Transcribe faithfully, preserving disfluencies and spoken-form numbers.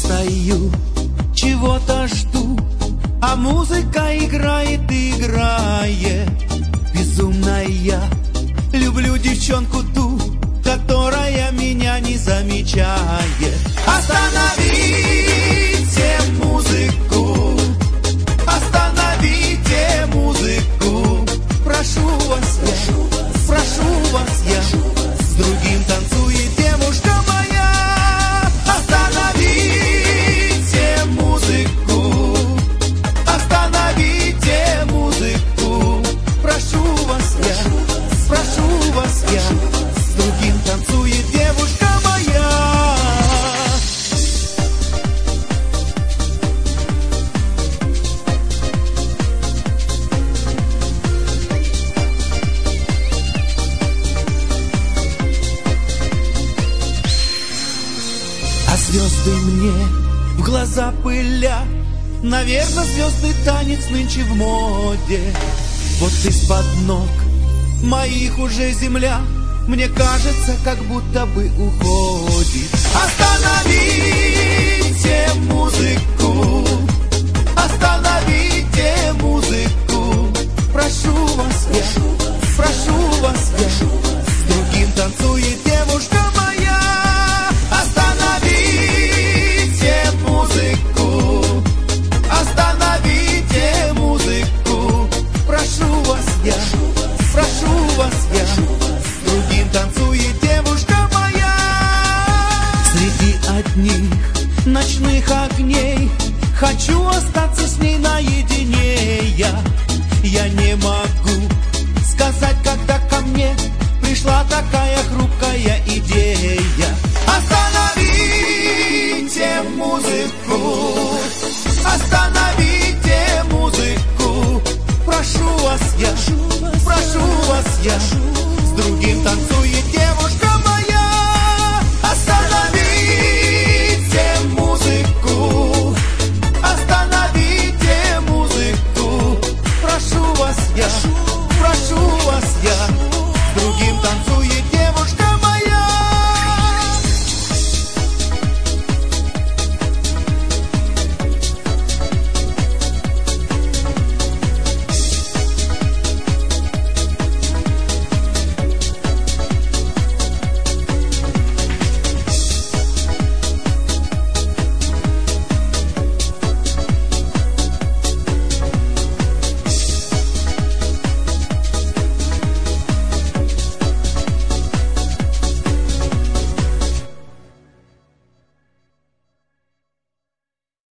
стою, чего-то жду, а музыка играет, играет. Безумно я люблю девчонку ту, которая меня не замечает. Остановите музыку, остановите музыку. Прошу вас я, прошу вас я, с другим танцует девушка моя. Остановите музыку, остановите музыку. Прошу вас я, прошу вас я, с другим танцует девушка моя. А звезды мне в глаза пылят. Наверное, звездный танец нынче в моде. Вот из-под ног моих уже земля, мне кажется, как будто бы уходит. Остановите музыку, остановите музыку. Прошу вас я, прошу вас я, с другим танцует девушка моя. Остановите музыку, остановите музыку. Прошу вас я, прошу вас я, с другим танцует девушка моя. Среди одних ночных огней хочу остаться с ней наедине. Я, я не могу сказать, когда ко мне пришла такая хрупкая идея. Остановите музыку, остановите музыку. Прошу вас я, прошу вас я,